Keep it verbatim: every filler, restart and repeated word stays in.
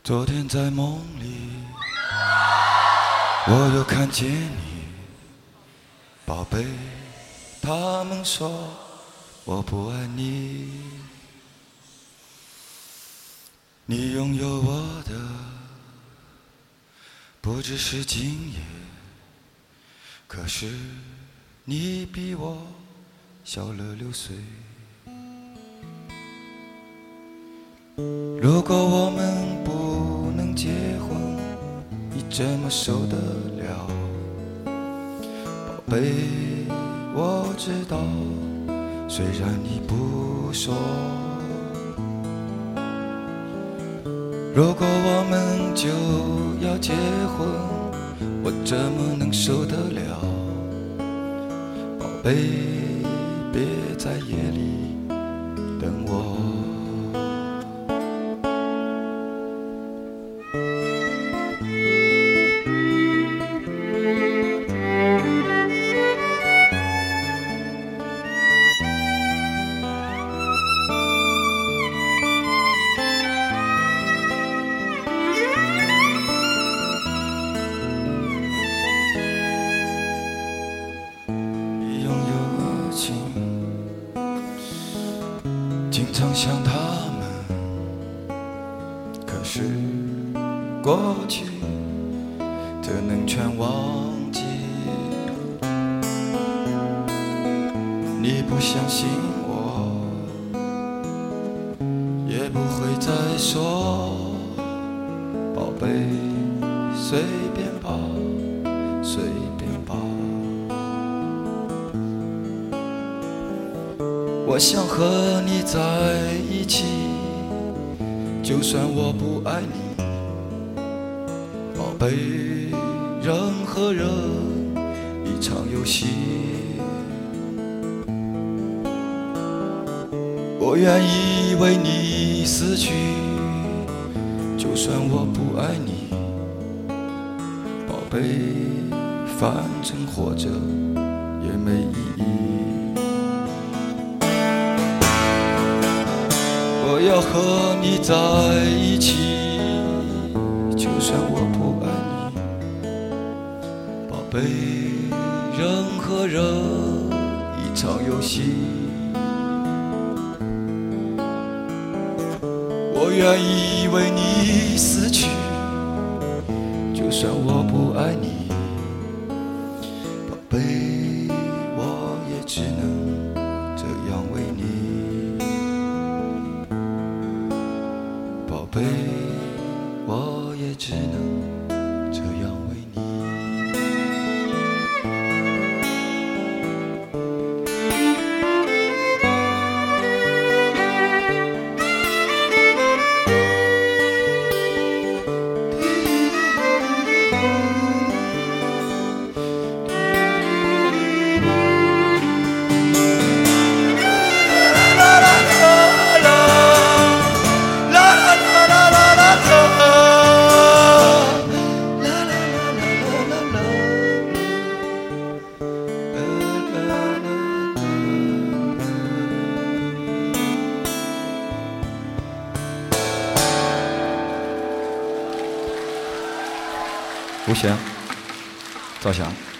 昨天在梦里，我又看见你，宝贝。他们说我不爱你，你拥有我的不只是今夜，可是你比我小了六岁。如果我们不能结婚，你怎么受得了？宝贝，我知道，虽然你不说。如果我们就要结婚，我怎么能受得了？宝贝，别在夜里等我。经常想他们，可是过去怎能全忘记？你不相信我，也不会再说，宝贝，随便吧，随便吧。我想和你在一起，就算我不爱你，宝贝，人和人一场游戏，我愿意为你死去，就算我不爱你，宝贝，反正活着也没意义。我要和你在一起，就算我不爱你，宝贝，人和人一场游戏，我愿意为你死去，就算我不爱你，宝贝，我也只能这样为你。宝贝，我也只能这样为你。吴翔、赵翔。